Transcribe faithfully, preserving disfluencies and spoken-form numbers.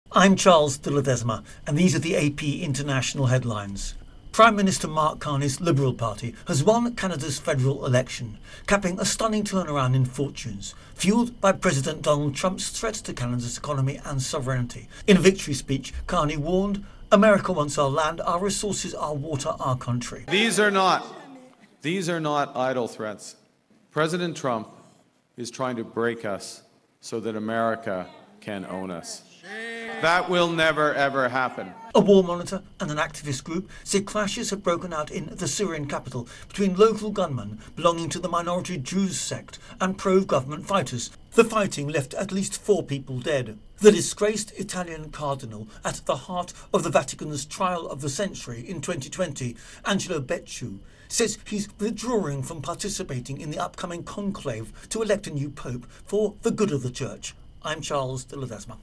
I'm Charles de Ledesma, and these are the A P International headlines. Prime Minister Mark Carney's Liberal Party has won Canada's federal election, capping a stunning turnaround in fortunes, fuelled by President Donald Trump's threat to Canada's economy and sovereignty. In a victory speech, Carney warned, "America wants our land, our resources, our water, our country." These are not, these are not idle threats. President Trump is trying to break us so that America can own us. That will never, ever happen. A war monitor and an activist group say clashes have broken out in the Syrian capital between local gunmen belonging to the minority Druze sect and pro-government fighters. The fighting left at least four people dead. The disgraced Italian cardinal at the heart of the Vatican's trial of the century in twenty twenty, Angelo Becciu, says he's withdrawing from participating in the upcoming conclave to elect a new pope for the good of the church. I'm Charles de Ledesma.